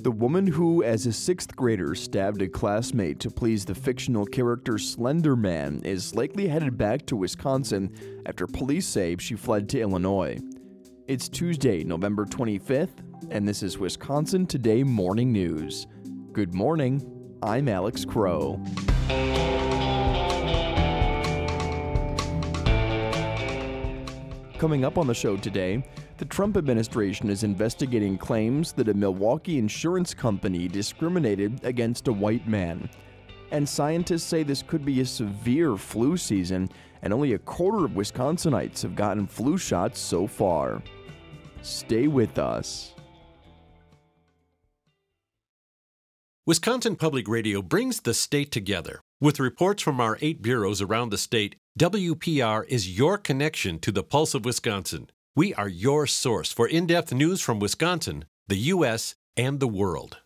The woman who, as a sixth grader, stabbed a classmate to please the fictional character Slender Man is likely headed back to Wisconsin after police say she fled to Illinois. It's Tuesday, November 25th, and this is Wisconsin Today Morning News. Good morning, I'm Alex Crow. Coming up on the show today, the Trump administration is investigating claims that a Milwaukee insurance company discriminated against a white man. And scientists say this could be a severe flu season, and only a quarter of Wisconsinites have gotten flu shots so far. Stay with us. Wisconsin Public Radio brings the state together. With reports from our 8 bureaus around the state, WPR is your connection to the pulse of Wisconsin. We are your source for in-depth news from Wisconsin, the U.S., and the world.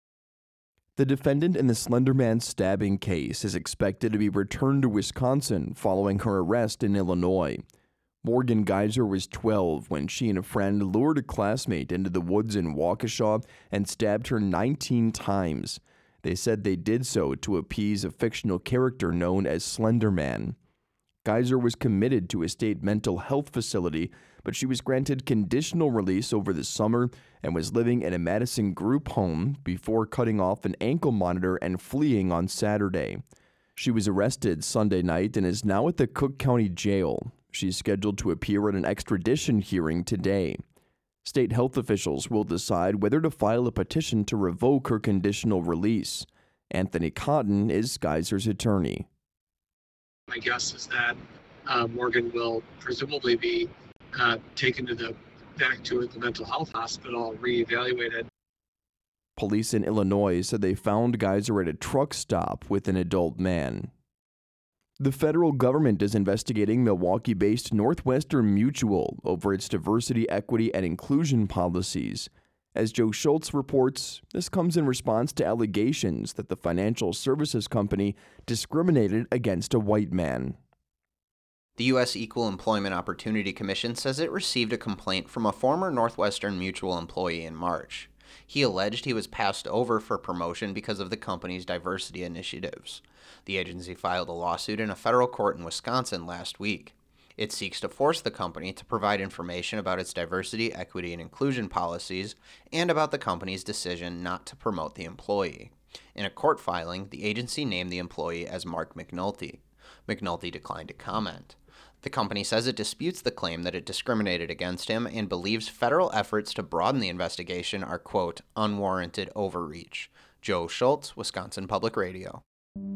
The defendant in the Slender Man stabbing case is expected to be returned to Wisconsin following her arrest in Illinois. Morgan Geyser was 12 when she and a friend lured a classmate into the woods in Waukesha and stabbed her 19 times. They said they did so to appease a fictional character known as Slender Man. Geyser was committed to a state mental health facility, but she was granted conditional release over the summer and was living in a Madison group home before cutting off an ankle monitor and fleeing on Saturday. She was arrested Sunday night and is now at the Cook County Jail. She's scheduled to appear at an extradition hearing today. State health officials will decide whether to file a petition to revoke her conditional release. Anthony Cotton is Geyser's attorney. My guess is that Morgan will presumably be taken back to the mental health hospital, reevaluated. Police in Illinois said they found Geyser at a truck stop with an adult man. The federal government is investigating Milwaukee-based Northwestern Mutual over its diversity, equity, and inclusion policies. As Joe Schultz reports, this comes in response to allegations that the financial services company discriminated against a white man. The U.S. Equal Employment Opportunity Commission says it received a complaint from a former Northwestern Mutual employee in March. He alleged he was passed over for promotion because of the company's diversity initiatives. The agency filed a lawsuit in a federal court in Wisconsin last week. It seeks to force the company to provide information about its diversity, equity, and inclusion policies and about the company's decision not to promote the employee. In a court filing, the agency named the employee as Mark McNulty. McNulty declined to comment. The company says it disputes the claim that it discriminated against him and believes federal efforts to broaden the investigation are, quote, unwarranted overreach. Joe Schultz, Wisconsin Public Radio.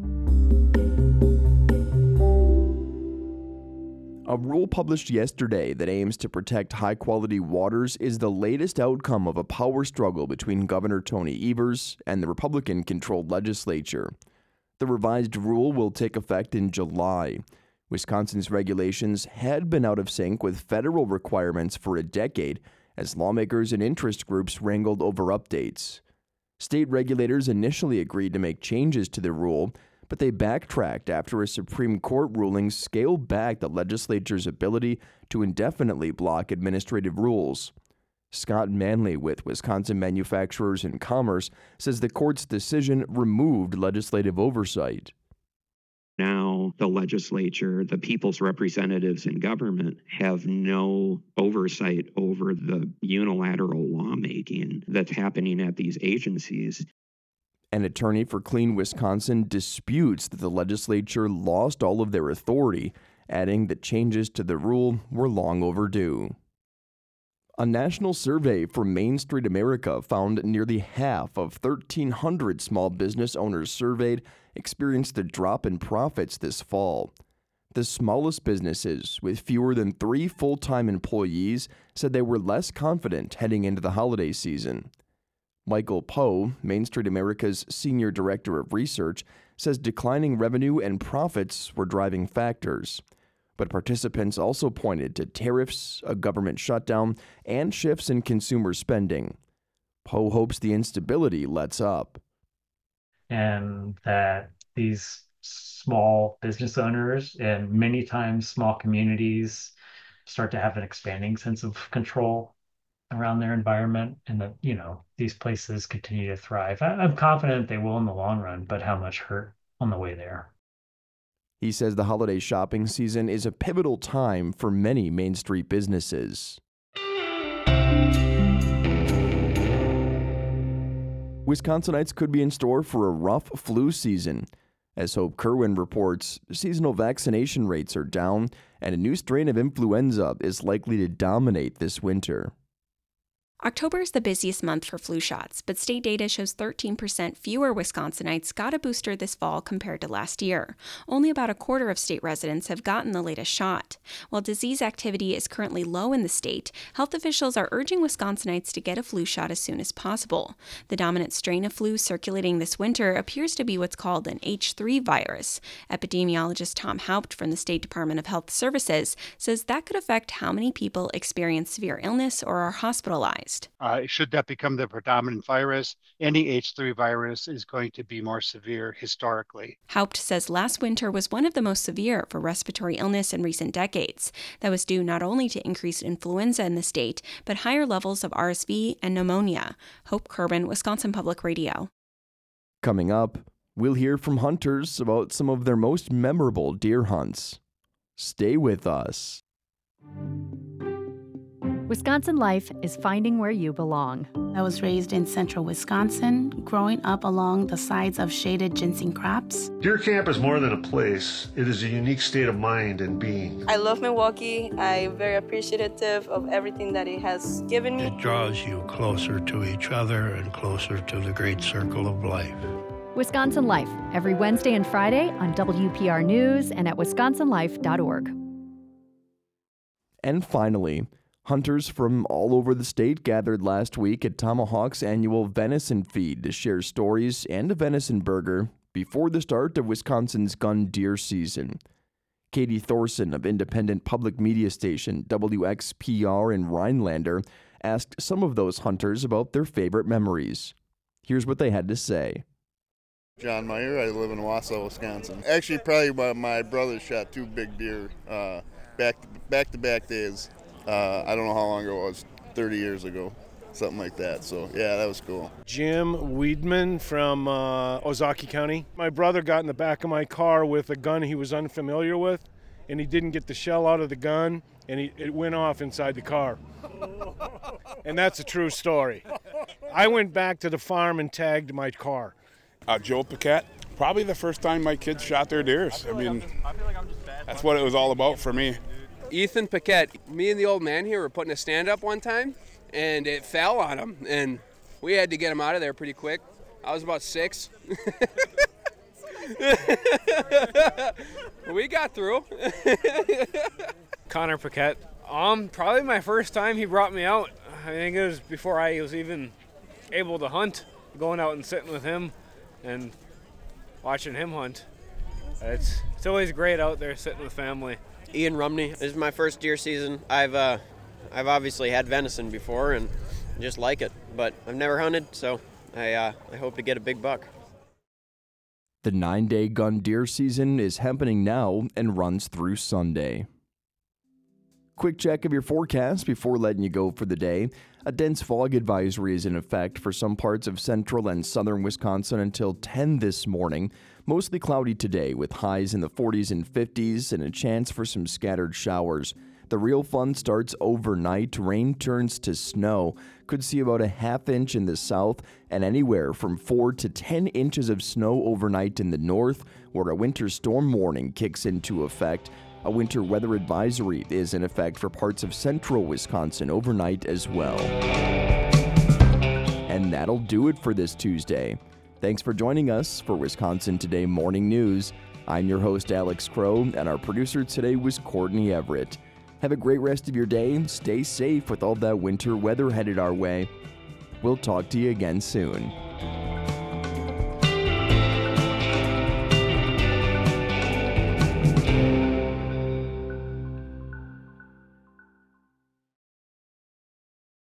A rule published yesterday that aims to protect high-quality waters is the latest outcome of a power struggle between Governor Tony Evers and the Republican-controlled legislature. The revised rule will take effect in July. Wisconsin's regulations had been out of sync with federal requirements for a decade as lawmakers and interest groups wrangled over updates. State regulators initially agreed to make changes to the rule, but they backtracked after a Supreme Court ruling scaled back the legislature's ability to indefinitely block administrative rules. Scott Manley with Wisconsin Manufacturers and Commerce says the court's decision removed legislative oversight. Now, the legislature, the people's representatives in government, have no oversight over the unilateral lawmaking that's happening at these agencies. An attorney for Clean Wisconsin disputes that the legislature lost all of their authority, adding that changes to the rule were long overdue. A national survey from Main Street America found nearly half of 1,300 small business owners surveyed experienced a drop in profits this fall. The smallest businesses, with fewer than 3 full-time employees, said they were less confident heading into the holiday season. Michael Poe, Main Street America's Senior Director of Research, says declining revenue and profits were driving factors. But participants also pointed to tariffs, a government shutdown, and shifts in consumer spending. Poe hopes the instability lets up. And that these small business owners and many times small communities start to have an expanding sense of control around their environment and that, these places continue to thrive. I'm confident they will in the long run, but how much hurt on the way there. He says the holiday shopping season is a pivotal time for many Main Street businesses. Wisconsinites could be in store for a rough flu season. As Hope Kerwin reports, seasonal vaccination rates are down, and a new strain of influenza is likely to dominate this winter. October is the busiest month for flu shots, but state data shows 13% fewer Wisconsinites got a booster this fall compared to last year. Only about a quarter of state residents have gotten the latest shot. While disease activity is currently low in the state, health officials are urging Wisconsinites to get a flu shot as soon as possible. The dominant strain of flu circulating this winter appears to be what's called an H3 virus. Epidemiologist Tom Haupt from the State Department of Health Services says that could affect how many people experience severe illness or are hospitalized. Should that become the predominant virus, any H3 virus is going to be more severe historically. Haupt says last winter was one of the most severe for respiratory illness in recent decades. That was due not only to increased influenza in the state, but higher levels of RSV and pneumonia. Hope Kerwin, Wisconsin Public Radio. Coming up, we'll hear from hunters about some of their most memorable deer hunts. Stay with us. Wisconsin Life is finding where you belong. I was raised in central Wisconsin, growing up along the sides of shaded ginseng crops. Deer Camp is more than a place. It is a unique state of mind and being. I love Milwaukee. I'm very appreciative of everything that it has given me. It draws you closer to each other and closer to the great circle of life. Wisconsin Life, every Wednesday and Friday on WPR News and at wisconsinlife.org. And finally, hunters from all over the state gathered last week at Tomahawk's annual venison feed to share stories and a venison burger before the start of Wisconsin's gun deer season. Katie Thorson of independent public media station WXPR in Rhinelander asked some of those hunters about their favorite memories. Here's what they had to say. John Meyer, I live in Wausau, Wisconsin. Actually, probably my brother shot 2 big deer back-to-back days. I don't know how long ago it was, 30 years ago, something like that. So, yeah, that was cool. Jim Weedman from Ozaukee County. My brother got in the back of my car with a gun he was unfamiliar with, and he didn't get the shell out of the gun, and it went off inside the car. And that's a true story. I went back to the farm and tagged my car. Joe Paquette. Probably the first time my kids shot their deers. I mean, that's what it was all about for me. Ethan Paquette. Me and the old man here were putting a stand up one time, and it fell on him, and we had to get him out of there pretty quick. I was about 6. We got through. Connor Paquette. Probably my first time he brought me out. I think it was before I was even able to hunt, going out and sitting with him and watching him hunt. It's always great out there sitting with family. Ian Rumney. This is my first deer season. I've obviously had venison before and just like it, but I've never hunted, so I hope to get a big buck. The 9-day gun deer season is happening now and runs through Sunday. Quick check of your forecast before letting you go for the day. A dense fog advisory is in effect for some parts of central and southern Wisconsin until 10 this morning. Mostly cloudy today with highs in the 40s and 50s and a chance for some scattered showers. The real fun starts overnight. Rain turns to snow. Could see about a ½ inch in the south and anywhere from 4 to 10 inches of snow overnight in the north, where a winter storm warning kicks into effect. A winter weather advisory is in effect for parts of central Wisconsin overnight as well. And that'll do it for this Tuesday. Thanks for joining us for Wisconsin Today Morning News. I'm your host, Alex Crow, and our producer today was Courtney Everett. Have a great rest of your day. Stay safe with all that winter weather headed our way. We'll talk to you again soon.